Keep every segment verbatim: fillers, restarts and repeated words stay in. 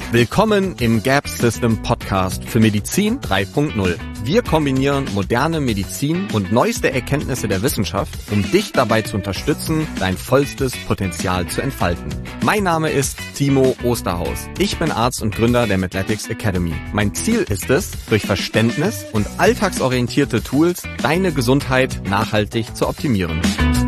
Willkommen im Gap System Podcast für Medizin drei Punkt null. Wir kombinieren moderne Medizin und neueste Erkenntnisse der Wissenschaft, um dich dabei zu unterstützen, dein vollstes Potenzial zu entfalten. Mein Name ist Timo Osterhaus. Ich bin Arzt und Gründer der Medletics Academy. Mein Ziel ist es, durch Verständnis und alltagsorientierte Tools deine Gesundheit nachhaltig zu optimieren.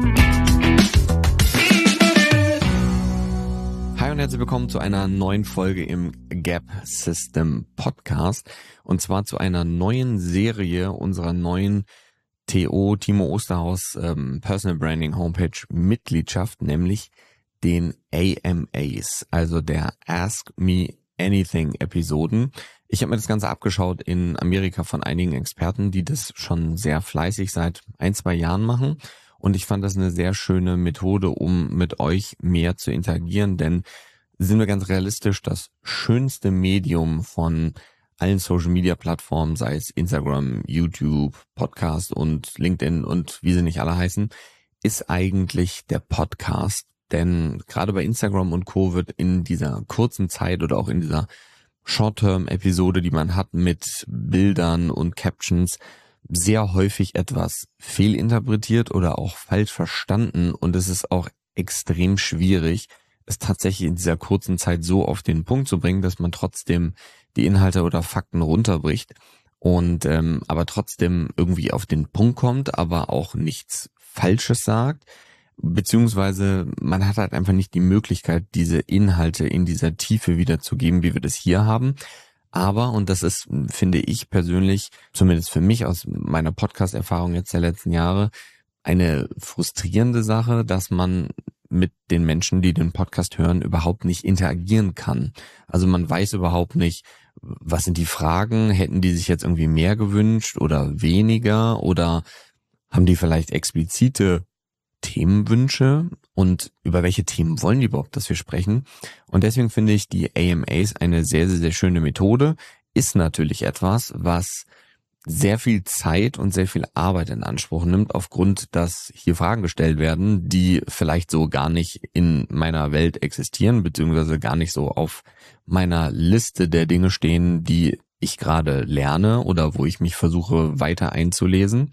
Hi und herzlich willkommen zu einer neuen Folge im Gap System Podcast und zwar zu einer neuen Serie unserer neuen T O Timo Osterhaus ähm, Personal Branding Homepage Mitgliedschaft, nämlich den A M As, also der Ask Me Anything Episoden. Ich habe mir das Ganze abgeschaut in Amerika von einigen Experten, die das schon sehr fleißig seit ein, zwei Jahren machen. Und ich fand das eine sehr schöne Methode, um mit euch mehr zu interagieren, denn sind wir ganz realistisch, das schönste Medium von allen Social-Media-Plattformen, sei es Instagram, YouTube, Podcast und LinkedIn und wie sie nicht alle heißen, ist eigentlich der Podcast. Denn gerade bei Instagram und Co. wird in dieser kurzen Zeit oder auch in dieser Short-Term-Episode, die man hat mit Bildern und Captions, sehr häufig etwas fehlinterpretiert oder auch falsch verstanden und es ist auch extrem schwierig, es tatsächlich in dieser kurzen Zeit so auf den Punkt zu bringen, dass man trotzdem die Inhalte oder Fakten runterbricht und ähm, aber trotzdem irgendwie auf den Punkt kommt, aber auch nichts Falsches sagt, beziehungsweise man hat halt einfach nicht die Möglichkeit, diese Inhalte in dieser Tiefe wiederzugeben, wie wir das hier haben. Aber, und das ist, finde ich persönlich, zumindest für mich aus meiner Podcast-Erfahrung jetzt der letzten Jahre, eine frustrierende Sache, dass man mit den Menschen, die den Podcast hören, überhaupt nicht interagieren kann. Also man weiß überhaupt nicht, was sind die Fragen, hätten die sich jetzt irgendwie mehr gewünscht oder weniger oder haben die vielleicht explizite Themenwünsche und über welche Themen wollen die überhaupt, dass wir sprechen. Und deswegen finde ich die A M As eine sehr, sehr, sehr schöne Methode. Ist natürlich etwas, was sehr viel Zeit und sehr viel Arbeit in Anspruch nimmt, aufgrund, dass hier Fragen gestellt werden, die vielleicht so gar nicht in meiner Welt existieren, beziehungsweise gar nicht so auf meiner Liste der Dinge stehen, die ich gerade lerne oder wo ich mich versuche weiter einzulesen.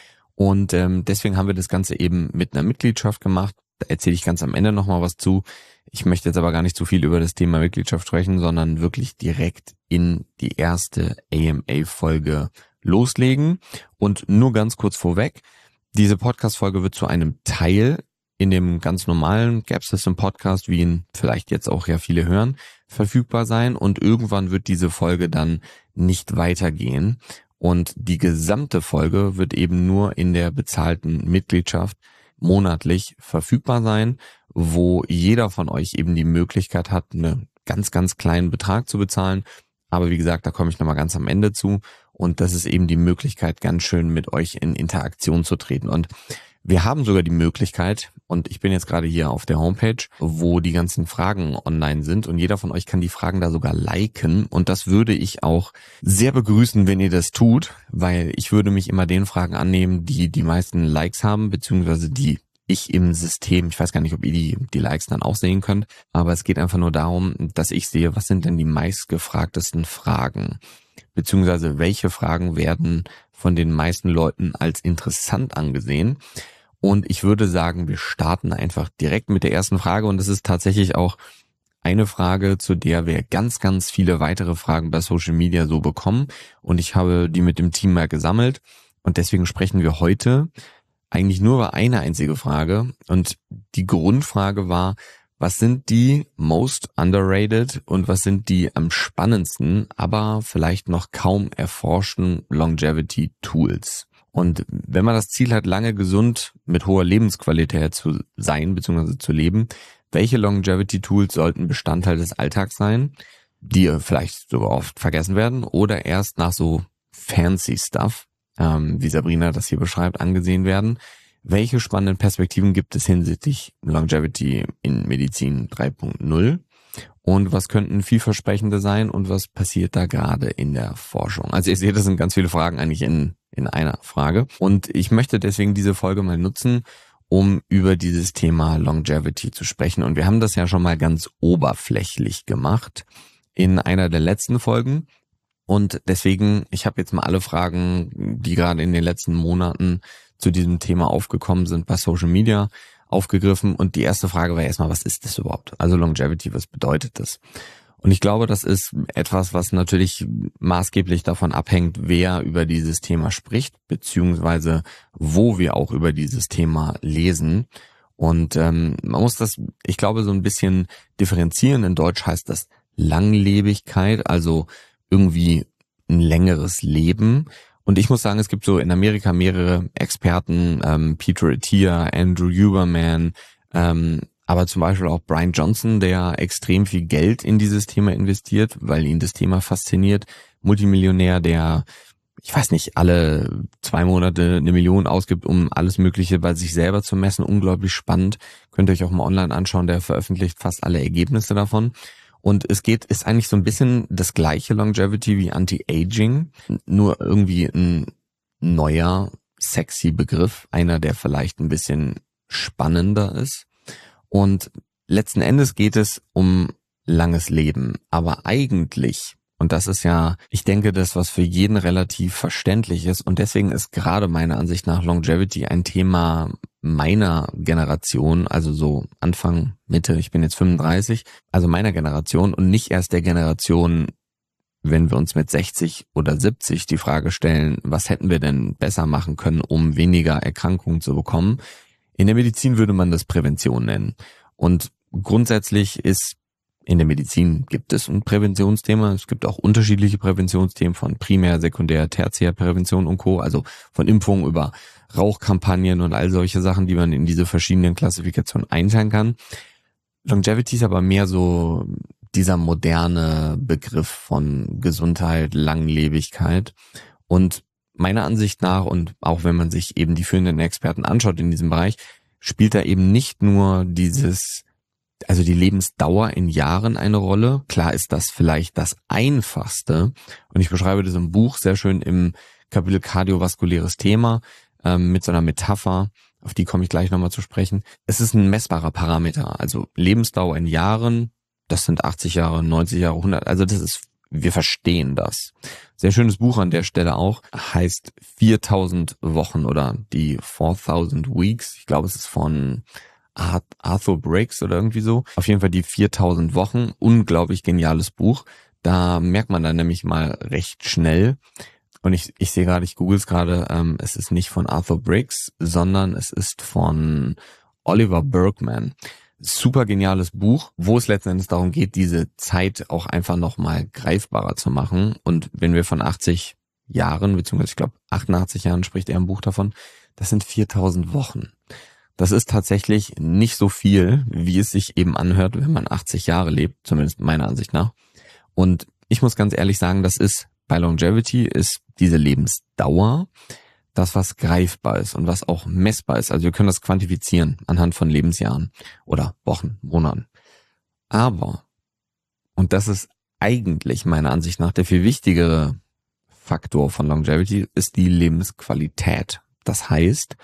Und ähm, deswegen haben wir das Ganze eben mit einer Mitgliedschaft gemacht. Da erzähle ich ganz am Ende nochmal was zu. Ich möchte jetzt aber gar nicht zu viel über das Thema Mitgliedschaft sprechen, sondern wirklich direkt in die erste A M A-Folge loslegen. Und nur ganz kurz vorweg, diese Podcast-Folge wird zu einem Teil in dem ganz normalen Gap System Podcast, wie ihn vielleicht jetzt auch ja viele hören, verfügbar sein. Und irgendwann wird diese Folge dann nicht weitergehen. Und die gesamte Folge wird eben nur in der bezahlten Mitgliedschaft monatlich verfügbar sein, wo jeder von euch eben die Möglichkeit hat, einen ganz, ganz kleinen Betrag zu bezahlen. Aber wie gesagt, da komme ich nochmal ganz am Ende zu. Und das ist eben die Möglichkeit, ganz schön mit euch in Interaktion zu treten. Und wir haben sogar die Möglichkeit, und ich bin jetzt gerade hier auf der Homepage, wo die ganzen Fragen online sind und jeder von euch kann die Fragen da sogar liken und das würde ich auch sehr begrüßen, wenn ihr das tut, weil ich würde mich immer den Fragen annehmen, die die meisten Likes haben, beziehungsweise die ich im System, ich weiß gar nicht, ob ihr die, die Likes dann auch sehen könnt, aber es geht einfach nur darum, dass ich sehe, was sind denn die meistgefragtesten Fragen, beziehungsweise welche Fragen werden von den meisten Leuten als interessant angesehen. Und ich würde sagen, wir starten einfach direkt mit der ersten Frage und das ist tatsächlich auch eine Frage, zu der wir ganz, ganz viele weitere Fragen bei Social Media so bekommen und ich habe die mit dem Team mal gesammelt und deswegen sprechen wir heute eigentlich nur über eine einzige Frage und die Grundfrage war, was sind die most underrated und was sind die am spannendsten, aber vielleicht noch kaum erforschten Longevity Tools? Und wenn man das Ziel hat, lange gesund mit hoher Lebensqualität zu sein bzw. zu leben, welche Longevity-Tools sollten Bestandteil des Alltags sein, die vielleicht sogar oft vergessen werden oder erst nach so fancy Stuff, ähm, wie Sabrina das hier beschreibt, angesehen werden? Welche spannenden Perspektiven gibt es hinsichtlich Longevity in Medizin drei Punkt null? Und was könnten vielversprechende sein und was passiert da gerade in der Forschung? Also ihr seht, das sind ganz viele Fragen eigentlich in, in einer Frage. Und ich möchte deswegen diese Folge mal nutzen, um über dieses Thema Longevity zu sprechen. Und wir haben das ja schon mal ganz oberflächlich gemacht in einer der letzten Folgen. Und deswegen, ich habe jetzt mal alle Fragen, die gerade in den letzten Monaten zu diesem Thema aufgekommen sind, bei Social Media aufgegriffen. Und die erste Frage war erstmal, was ist das überhaupt? Also Longevity, was bedeutet das? Und ich glaube, das ist etwas, was natürlich maßgeblich davon abhängt, wer über dieses Thema spricht, beziehungsweise wo wir auch über dieses Thema lesen. Und ähm, man muss das, ich glaube, so ein bisschen differenzieren. In Deutsch heißt das Langlebigkeit, also irgendwie ein längeres Leben. Und ich muss sagen, es gibt so in Amerika mehrere Experten, ähm, Peter Attia, Andrew Huberman, ähm, aber zum Beispiel auch Brian Johnson, der extrem viel Geld in dieses Thema investiert, weil ihn das Thema fasziniert. Multimillionär, der, ich weiß nicht, alle zwei Monate eine Million ausgibt, um alles Mögliche bei sich selber zu messen. Unglaublich spannend. Könnt ihr euch auch mal online anschauen. Der veröffentlicht fast alle Ergebnisse davon. Und es geht, ist eigentlich so ein bisschen das gleiche Longevity wie Anti-Aging, nur irgendwie ein neuer, sexy Begriff. Einer, der vielleicht ein bisschen spannender ist. Und letzten Endes geht es um langes Leben. Aber eigentlich, und das ist ja, ich denke, das, was für jeden relativ verständlich ist, und deswegen ist gerade meiner Ansicht nach Longevity ein Thema meiner Generation, also so Anfang, Mitte, ich bin jetzt fünfunddreißig, also meiner Generation und nicht erst der Generation, wenn wir uns mit sechzig oder siebzig die Frage stellen, was hätten wir denn besser machen können, um weniger Erkrankungen zu bekommen. In der Medizin würde man das Prävention nennen. Und grundsätzlich ist, in der Medizin gibt es ein Präventionsthema. Es gibt auch unterschiedliche Präventionsthemen von Primär-, Sekundär-, Tertiärprävention und Co., also von Impfungen über Rauchkampagnen und all solche Sachen, die man in diese verschiedenen Klassifikationen einteilen kann. Longevity ist aber mehr so dieser moderne Begriff von Gesundheit, Langlebigkeit. Und meiner Ansicht nach, und auch wenn man sich eben die führenden Experten anschaut in diesem Bereich, spielt da eben nicht nur dieses, also die Lebensdauer in Jahren eine Rolle. Klar ist das vielleicht das Einfachste. Und ich beschreibe das im Buch sehr schön im Kapitel kardiovaskuläres Thema ähm, mit so einer Metapher, auf die komme ich gleich nochmal zu sprechen. Es ist ein messbarer Parameter, also Lebensdauer in Jahren, das sind achtzig Jahre, neunzig Jahre, hundert, also das ist, wir verstehen das. Sehr schönes Buch an der Stelle auch, heißt viertausend Wochen oder die viertausend Weeks. Ich glaube, es ist von Arthur Briggs oder irgendwie so. Auf jeden Fall die viertausend Wochen. Unglaublich geniales Buch. Da merkt man dann nämlich mal recht schnell. Und ich, ich sehe gerade, ich google es gerade, ähm, es ist nicht von Arthur Briggs, sondern es ist von Oliver Burkeman. Super geniales Buch, wo es letzten Endes darum geht, diese Zeit auch einfach nochmal greifbarer zu machen. Und wenn wir von achtzig Jahren, beziehungsweise ich glaube achtundachtzig Jahren spricht er im Buch davon, das sind viertausend Wochen. Das ist tatsächlich nicht so viel, wie es sich eben anhört, wenn man achtzig Jahre lebt, zumindest meiner Ansicht nach. Und ich muss ganz ehrlich sagen, das ist bei Longevity ist diese Lebensdauer das, was greifbar ist und was auch messbar ist. Also wir können das quantifizieren anhand von Lebensjahren oder Wochen, Monaten. Aber, und das ist eigentlich meiner Ansicht nach der viel wichtigere Faktor von Longevity, ist die Lebensqualität. Das heißt,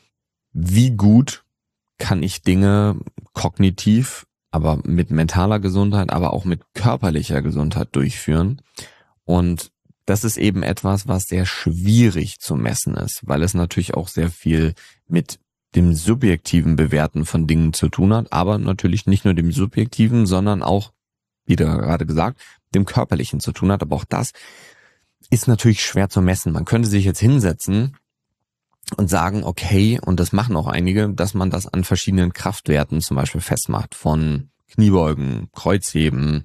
wie gut kann ich Dinge kognitiv, aber mit mentaler Gesundheit, aber auch mit körperlicher Gesundheit durchführen. Und das ist eben etwas, was sehr schwierig zu messen ist, weil es natürlich auch sehr viel mit dem subjektiven Bewerten von Dingen zu tun hat, aber natürlich nicht nur dem subjektiven, sondern auch, wie gerade gesagt, dem körperlichen zu tun hat. Aber auch das ist natürlich schwer zu messen. Man könnte sich jetzt hinsetzen und sagen, okay, und das machen auch einige, dass man das an verschiedenen Kraftwerten zum Beispiel festmacht, von Kniebeugen, Kreuzheben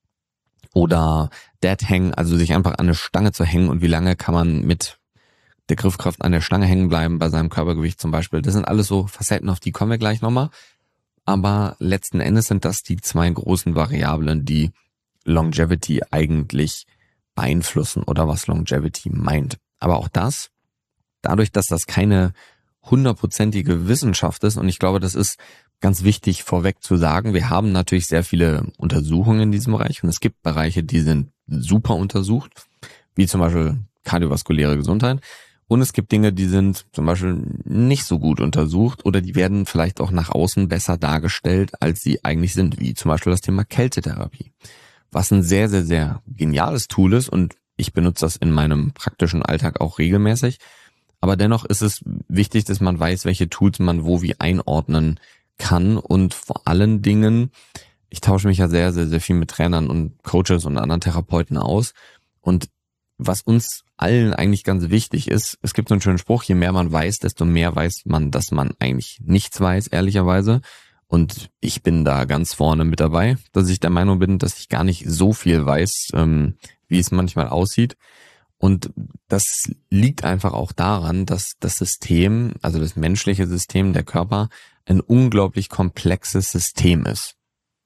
oder Deadhang, also sich einfach an eine Stange zu hängen und wie lange kann man mit der Griffkraft an der Stange hängen bleiben bei seinem Körpergewicht zum Beispiel. Das sind alles so Facetten, auf die kommen wir gleich nochmal. Aber letzten Endes sind das die zwei großen Variablen, die Longevity eigentlich beeinflussen oder was Longevity meint. Aber auch das, dadurch, dass das keine hundertprozentige Wissenschaft ist, und ich glaube, das ist ganz wichtig vorweg zu sagen, wir haben natürlich sehr viele Untersuchungen in diesem Bereich und es gibt Bereiche, die sind super untersucht, wie zum Beispiel kardiovaskuläre Gesundheit. Und es gibt Dinge, die sind zum Beispiel nicht so gut untersucht oder die werden vielleicht auch nach außen besser dargestellt, als sie eigentlich sind, wie zum Beispiel das Thema Kältetherapie. was ein sehr, sehr, sehr geniales Tool ist und ich benutze das in meinem praktischen Alltag auch regelmäßig. Aber dennoch ist es wichtig, dass man weiß, welche Tools man wo wie einordnen kann und vor allen Dingen, ich tausche mich ja sehr, sehr, sehr viel mit Trainern und Coaches und anderen Therapeuten aus und was uns allen eigentlich ganz wichtig ist, es gibt so einen schönen Spruch, je mehr man weiß, desto mehr weiß man, dass man eigentlich nichts weiß, ehrlicherweise. Und ich bin da ganz vorne mit dabei, dass ich der Meinung bin, dass ich gar nicht so viel weiß, ähm, wie es manchmal aussieht. Und das liegt einfach auch daran, dass das System, also das menschliche System, der Körper, ein unglaublich komplexes System ist.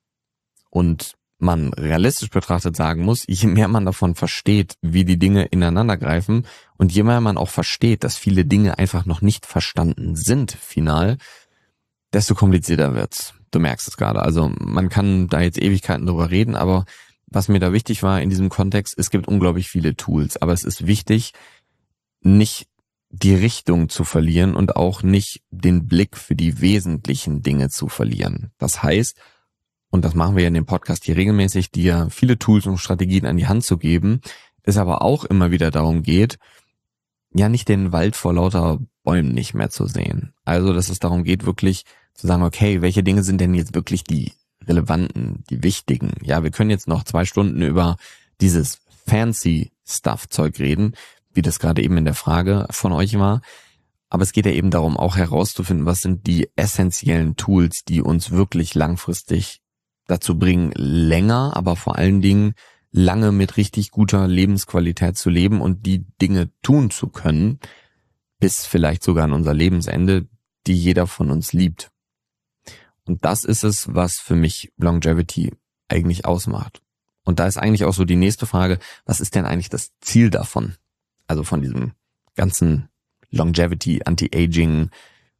Und man realistisch betrachtet sagen muss, je mehr man davon versteht, wie die Dinge ineinander greifen und je mehr man auch versteht, dass viele Dinge einfach noch nicht verstanden sind, final, desto komplizierter wird's. Du merkst es gerade. Also man kann da jetzt Ewigkeiten drüber reden, aber was mir da wichtig war in diesem Kontext, es gibt unglaublich viele Tools, aber es ist wichtig, nicht die Richtung zu verlieren und auch nicht den Blick für die wesentlichen Dinge zu verlieren. Das heißt, und das machen wir ja in dem Podcast hier regelmäßig, dir viele Tools und Strategien an die Hand zu geben, es aber auch immer wieder darum geht, ja nicht den Wald vor lauter Bäumen nicht mehr zu sehen. Also, dass es darum geht, wirklich zu sagen, okay, welche Dinge sind denn jetzt wirklich die relevanten, die wichtigen? Ja, wir können jetzt noch zwei Stunden über dieses fancy Stuff-Zeug reden, wie das gerade eben in der Frage von euch war. Aber es geht ja eben darum, auch herauszufinden, was sind die essentiellen Tools, die uns wirklich langfristig dazu bringen, länger, aber vor allen Dingen lange mit richtig guter Lebensqualität zu leben und die Dinge tun zu können, bis vielleicht sogar an unser Lebensende, die jeder von uns liebt. Und das ist es, was für mich Longevity eigentlich ausmacht. Und da ist eigentlich auch so die nächste Frage, was ist denn eigentlich das Ziel davon? Also von diesem ganzen Longevity, Anti-Aging,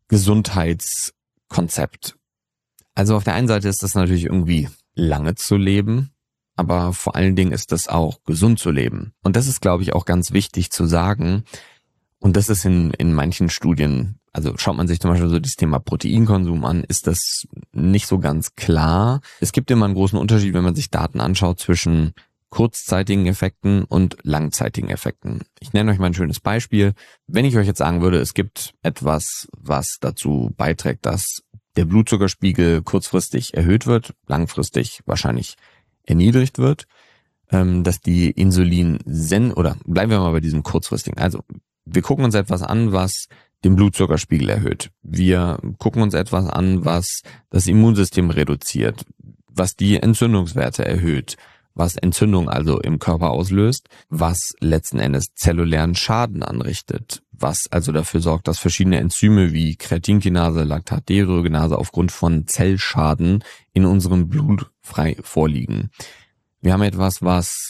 Gesundheitskonzept. Also auf der einen Seite ist das natürlich irgendwie lange zu leben, aber vor allen Dingen ist das auch gesund zu leben. Und das ist, glaube ich, auch ganz wichtig zu sagen. Und das ist in, in manchen Studien, also schaut man sich zum Beispiel so das Thema Proteinkonsum an, ist das nicht so ganz klar. Es gibt immer einen großen Unterschied, wenn man sich Daten anschaut zwischen kurzzeitigen Effekten und langzeitigen Effekten. Ich nenne euch mal ein schönes Beispiel. Wenn ich euch jetzt sagen würde, es gibt etwas, was dazu beiträgt, dass der Blutzuckerspiegel kurzfristig erhöht wird, langfristig wahrscheinlich erniedrigt wird, ähm, dass die Insulin sen oder bleiben wir mal bei diesem kurzfristigen. Also wir gucken uns etwas an, was den Blutzuckerspiegel erhöht. Wir gucken uns etwas an, was das Immunsystem reduziert, was die Entzündungswerte erhöht, was Entzündung also im Körper auslöst, was letzten Endes zellulären Schaden anrichtet, was also dafür sorgt, dass verschiedene Enzyme wie Kreatinkinase, Laktatdehydrogenase aufgrund von Zellschaden in unserem Blut frei vorliegen. Wir haben etwas, was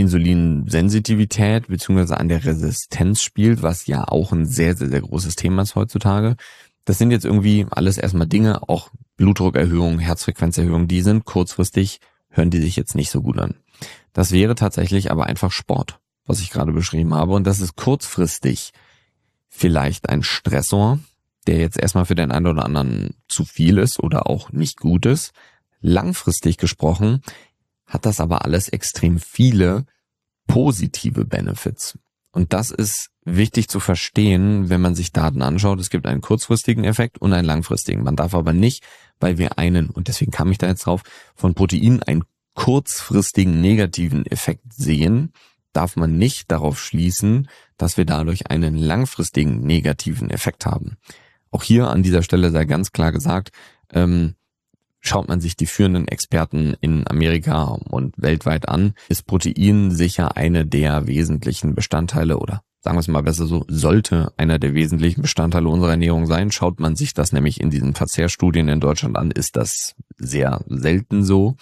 Insulinsensitivität bzw. an der Resistenz spielt, was ja auch ein sehr, sehr, sehr großes Thema ist heutzutage. Das sind jetzt irgendwie alles erstmal Dinge, auch Blutdruckerhöhung, Herzfrequenzerhöhung, die sind kurzfristig, hören die sich jetzt nicht so gut an. Das wäre tatsächlich aber einfach Sport, was ich gerade beschrieben habe. Und das ist kurzfristig vielleicht ein Stressor, der jetzt erstmal für den einen oder anderen zu viel ist oder auch nicht gut ist. Langfristig gesprochen hat das aber alles extrem viele positive Benefits. Und das ist wichtig zu verstehen, wenn man sich Daten anschaut. Es gibt einen kurzfristigen Effekt und einen langfristigen. Man darf aber nicht, weil wir einen, und deswegen kam ich da jetzt drauf, von Protein einen kurzfristigen negativen Effekt sehen, darf man nicht darauf schließen, dass wir dadurch einen langfristigen negativen Effekt haben. Auch hier an dieser Stelle sei ganz klar gesagt, ähm, schaut man sich die führenden Experten in Amerika und weltweit an, ist Protein sicher eine der wesentlichen Bestandteile oder sagen wir es mal besser so, sollte einer der wesentlichen Bestandteile unserer Ernährung sein. Schaut man sich das nämlich in diesen Verzehrstudien in Deutschland an, ist das sehr selten so.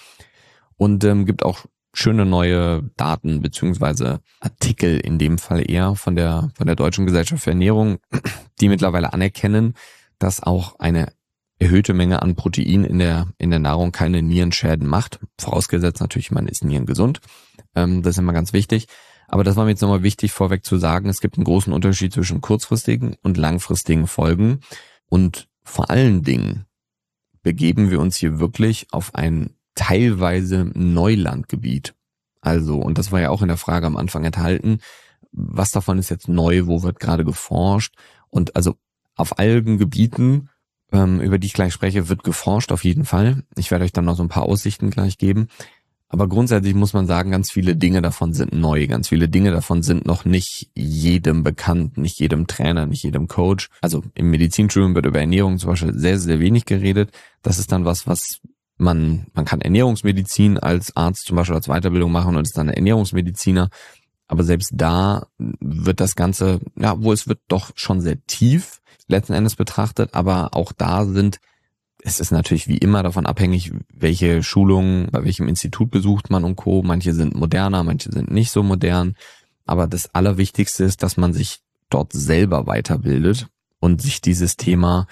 Und ähm, gibt auch schöne neue Daten beziehungsweise Artikel in dem Fall eher von der von der Deutschen Gesellschaft für Ernährung, die mittlerweile anerkennen, dass auch eine erhöhte Menge an Protein in der in der Nahrung keine Nierenschäden macht. Vorausgesetzt natürlich, man ist nierengesund. Ähm, das ist immer ganz wichtig. Aber das war mir jetzt nochmal wichtig vorweg zu sagen, es gibt einen großen Unterschied zwischen kurzfristigen und langfristigen Folgen. Und vor allen Dingen begeben wir uns hier wirklich auf ein teilweise Neulandgebiet. Also, und das war ja auch in der Frage am Anfang enthalten, was davon ist jetzt neu, wo wird gerade geforscht? Und also auf allen Gebieten, ähm, über die ich gleich spreche, wird geforscht auf jeden Fall. Ich werde euch dann noch so ein paar Aussichten gleich geben. Aber grundsätzlich muss man sagen, ganz viele Dinge davon sind neu. Ganz viele Dinge davon sind noch nicht jedem bekannt, nicht jedem Trainer, nicht jedem Coach. Also im Medizinstudium wird über Ernährung zum Beispiel sehr, sehr wenig geredet. Das ist dann was, was man, man kann Ernährungsmedizin als Arzt zum Beispiel als Weiterbildung machen und ist dann Ernährungsmediziner. Aber selbst da wird das Ganze, ja, wo es wird doch schon sehr tief letzten Endes betrachtet. Aber auch da sind Es ist natürlich wie immer davon abhängig, welche Schulungen, bei welchem Institut besucht man und Co. Manche sind moderner, manche sind nicht so modern. Aber das Allerwichtigste ist, dass man sich dort selber weiterbildet und sich dieses Thema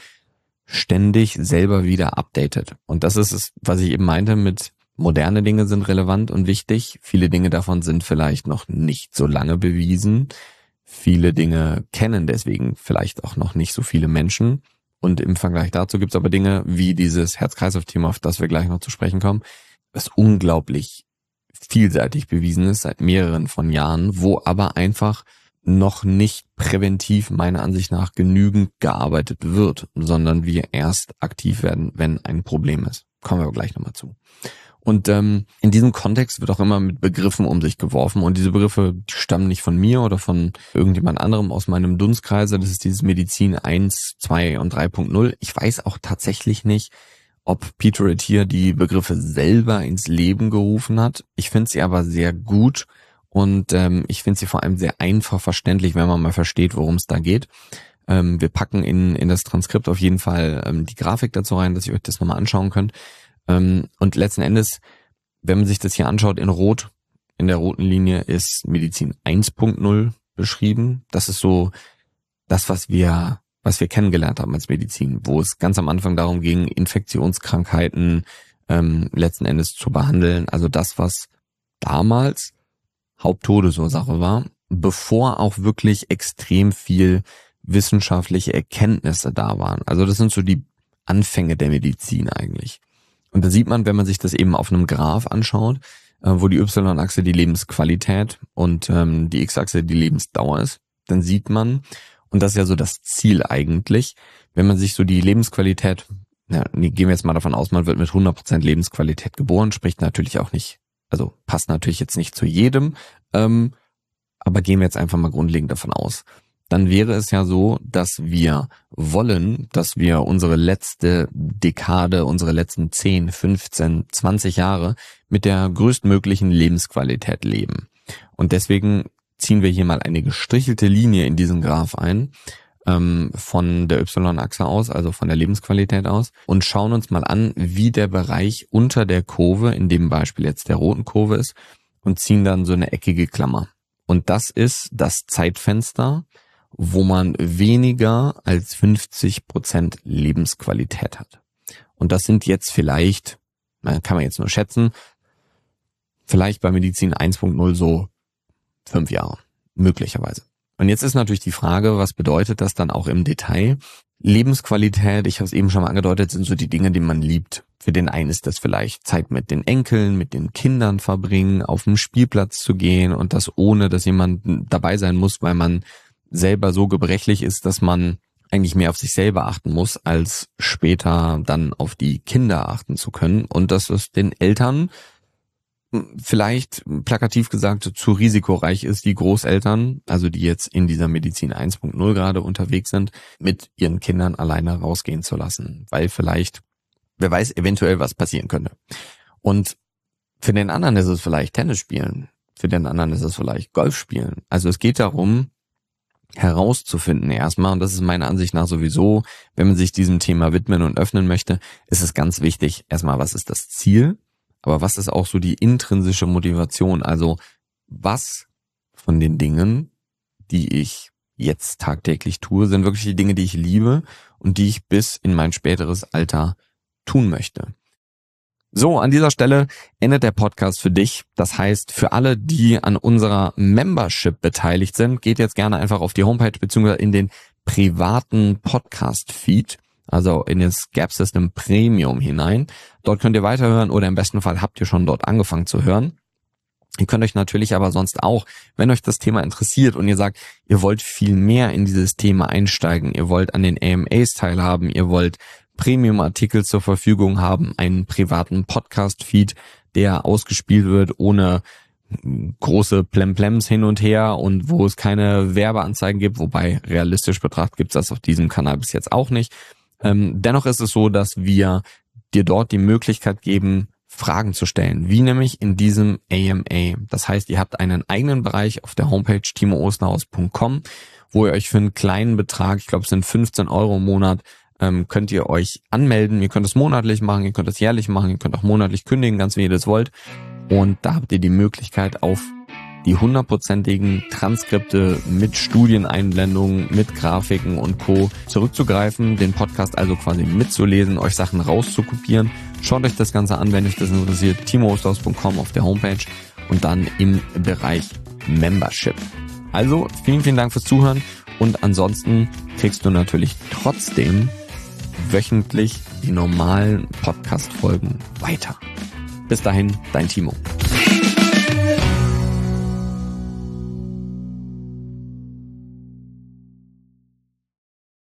ständig selber wieder updatet. Und das ist es, was ich eben meinte mit moderne Dinge sind relevant und wichtig. Viele Dinge davon sind vielleicht noch nicht so lange bewiesen. Viele Dinge kennen deswegen vielleicht auch noch nicht so viele Menschen. Und im Vergleich dazu gibt es aber Dinge wie dieses Herz-Kreislauf-Thema, auf das wir gleich noch zu sprechen kommen, was unglaublich vielseitig bewiesen ist seit mehreren von Jahren, wo aber einfach noch nicht präventiv meiner Ansicht nach genügend gearbeitet wird, sondern wir erst aktiv werden, wenn ein Problem ist. Kommen wir aber gleich nochmal zu. Und ähm, in diesem Kontext wird auch immer mit Begriffen um sich geworfen und diese Begriffe die stammen nicht von mir oder von irgendjemand anderem aus meinem Dunstkreise. Das ist dieses Medizin eins, zwei und drei Punkt null. Ich weiß auch tatsächlich nicht, ob Peter Attia die Begriffe selber ins Leben gerufen hat. Ich finde sie aber sehr gut und ähm, ich finde sie vor allem sehr einfach verständlich, wenn man mal versteht, worum es da geht. Ähm, wir packen in in das Transkript auf jeden Fall ähm, die Grafik dazu rein, dass ihr euch das nochmal anschauen könnt. Und letzten Endes, wenn man sich das hier anschaut, in Rot, in der roten Linie ist Medizin eins Punkt null beschrieben. Das ist so das, was wir, was wir kennengelernt haben als Medizin, wo es ganz am Anfang darum ging, Infektionskrankheiten ähm, letzten Endes zu behandeln. Also das, was damals Haupttodesursache war, bevor auch wirklich extrem viel wissenschaftliche Erkenntnisse da waren. Also das sind so die Anfänge der Medizin eigentlich. Und da sieht man, wenn man sich das eben auf einem Graph anschaut, äh, wo die Y-Achse die Lebensqualität und ähm, die X-Achse die Lebensdauer ist, dann sieht man, und das ist ja so das Ziel eigentlich, wenn man sich so die Lebensqualität, ja, gehen wir jetzt mal davon aus, man wird mit hundert Prozent Lebensqualität geboren, spricht natürlich auch nicht, also passt natürlich jetzt nicht zu jedem, ähm, aber gehen wir jetzt einfach mal grundlegend davon aus. Dann wäre es ja so, dass wir wollen, dass wir unsere letzte Dekade, unsere letzten zehn, fünfzehn, zwanzig Jahre mit der größtmöglichen Lebensqualität leben. Und deswegen ziehen wir hier mal eine gestrichelte Linie in diesen Graph ein, ähm, von der Y-Achse aus, also von der Lebensqualität aus, und schauen uns mal an, wie der Bereich unter der Kurve, in dem Beispiel jetzt der roten Kurve ist, und ziehen dann so eine eckige Klammer. Und das ist das Zeitfenster, wo man weniger als fünfzig Prozent Lebensqualität hat. Und das sind jetzt vielleicht, kann man jetzt nur schätzen, vielleicht bei Medizin eins Punkt null so fünf Jahre, möglicherweise. Und jetzt ist natürlich die Frage, was bedeutet das dann auch im Detail? Lebensqualität, ich habe es eben schon mal angedeutet, sind so die Dinge, die man liebt. Für den einen ist das vielleicht Zeit mit den Enkeln, mit den Kindern verbringen, auf dem Spielplatz zu gehen und das ohne, dass jemand dabei sein muss, weil man selber so gebrechlich ist, dass man eigentlich mehr auf sich selber achten muss, als später dann auf die Kinder achten zu können. Und dass es den Eltern vielleicht plakativ gesagt zu risikoreich ist, die Großeltern, also die jetzt in dieser Medizin eins Punkt null gerade unterwegs sind, mit ihren Kindern alleine rausgehen zu lassen, weil vielleicht, wer weiß, eventuell was passieren könnte. Und für den anderen ist es vielleicht Tennis spielen, für den anderen ist es vielleicht Golf spielen. Also es geht darum, herauszufinden erstmal, und das ist meiner Ansicht nach sowieso, wenn man sich diesem Thema widmen und öffnen möchte, ist es ganz wichtig, erstmal, was ist das Ziel, aber was ist auch so die intrinsische Motivation, also was von den Dingen, die ich jetzt tagtäglich tue, sind wirklich die Dinge, die ich liebe und die ich bis in mein späteres Alter tun möchte. So, an dieser Stelle endet der Podcast für dich. Das heißt, für alle, die an unserer Membership beteiligt sind, geht jetzt gerne einfach auf die Homepage bzw. in den privaten Podcast-Feed, also in das Gap System Premium hinein. Dort könnt ihr weiterhören oder im besten Fall habt ihr schon dort angefangen zu hören. Ihr könnt euch natürlich aber sonst auch, wenn euch das Thema interessiert und ihr sagt, ihr wollt viel mehr in dieses Thema einsteigen, ihr wollt an den A M As teilhaben, ihr wollt Premium-Artikel zur Verfügung haben, einen privaten Podcast-Feed, der ausgespielt wird ohne große Plemplems hin und her und wo es keine Werbeanzeigen gibt, wobei realistisch betrachtet gibt es das auf diesem Kanal bis jetzt auch nicht. Ähm, dennoch ist es so, dass wir dir dort die Möglichkeit geben, Fragen zu stellen, wie nämlich in diesem A M A. Das heißt, ihr habt einen eigenen Bereich auf der Homepage timo osterhaus punkt com, wo ihr euch für einen kleinen Betrag, ich glaube es sind fünfzehn Euro im Monat, ähm, könnt ihr euch anmelden. Ihr könnt es monatlich machen, ihr könnt es jährlich machen, ihr könnt auch monatlich kündigen, ganz wie ihr das wollt. Und da habt ihr die Möglichkeit auf die hundertprozentigen Transkripte mit Studieneinblendungen, mit Grafiken und Co. zurückzugreifen, den Podcast also quasi mitzulesen, euch Sachen rauszukopieren. Schaut euch das Ganze an, wenn euch das interessiert, timo osterhaus punkt com auf der Homepage und dann im Bereich Membership. Also vielen, vielen Dank fürs Zuhören und ansonsten kriegst du natürlich trotzdem wöchentlich die normalen Podcast-Folgen weiter. Bis dahin, dein Timo.